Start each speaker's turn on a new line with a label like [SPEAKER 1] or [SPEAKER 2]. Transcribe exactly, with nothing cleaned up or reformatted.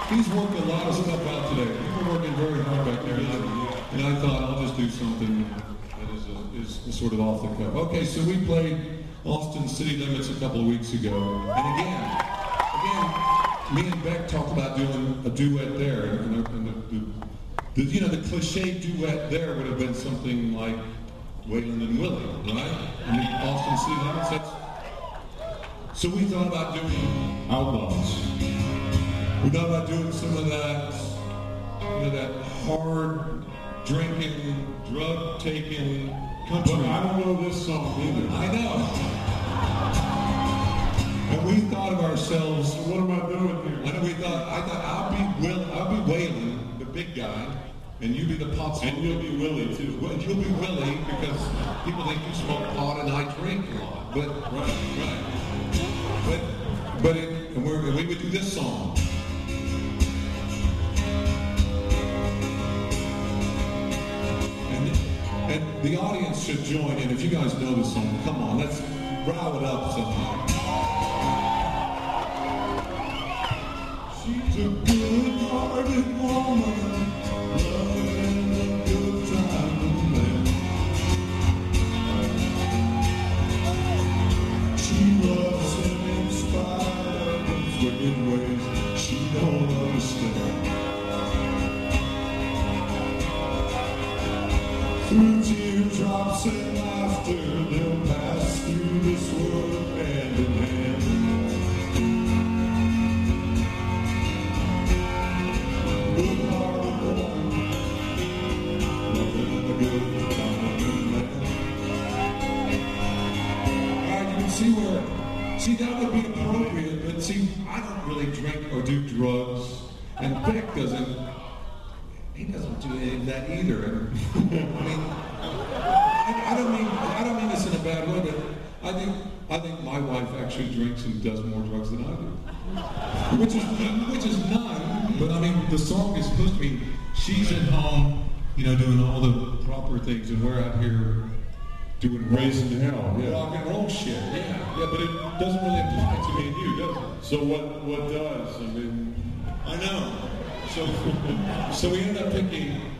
[SPEAKER 1] he's worked a lot of stuff out today. People are working very hard back there, and I, and I thought I'll just do something that is, a, is sort of off the cuff. Okay, so we played Austin City Limits a couple of weeks ago, and again, again, me and Beck talked about doing a duet there, and, and the, the, the, you know, the cliche duet there would have been something like Waylon and Willie, right? I mean, Austin City Limits. That's, so we thought about doing Outlaws. We thought about doing some of that, you know, that hard drinking, drug taking country.
[SPEAKER 2] But I don't know this song either.
[SPEAKER 1] I know. And we thought of ourselves.
[SPEAKER 2] So what am I doing here?
[SPEAKER 1] I know we thought. I thought I'll be Will. I'll be Waylon, the big guy, and you be the pop.
[SPEAKER 2] And you'll be Willie too.
[SPEAKER 1] Well, you'll be Willie because people think you smoke pot and I drink a lot. But right, right. But but it, and, we're, and we would do this song. And the audience should join in. If you guys know this song, come on, let's rile it up somehow. She's a good-hearted woman, loving a good time man. She loves him in spite of his wicked ways. She don't understand. Through teardrops and laughter, they'll pass through this world hand in hand. Good-hearted woman, loving a good time man. All right, you can see where, see, that would be appropriate, but see, I don't really drink or do drugs, and Beck doesn't. He doesn't do any of that either. And, I mean, I, I don't mean I don't mean this in a bad way, but I think I think my wife actually drinks and does more drugs than I do, which is which is none. But I mean, the song is supposed to be she's at home, you know, doing all the proper things, and we're out here doing
[SPEAKER 2] raising hell, yeah,
[SPEAKER 1] rock and roll shit. Yeah, yeah, but it doesn't really apply to me and you, does it?
[SPEAKER 2] So what what does? I mean,
[SPEAKER 1] I know. So, so we ended up picking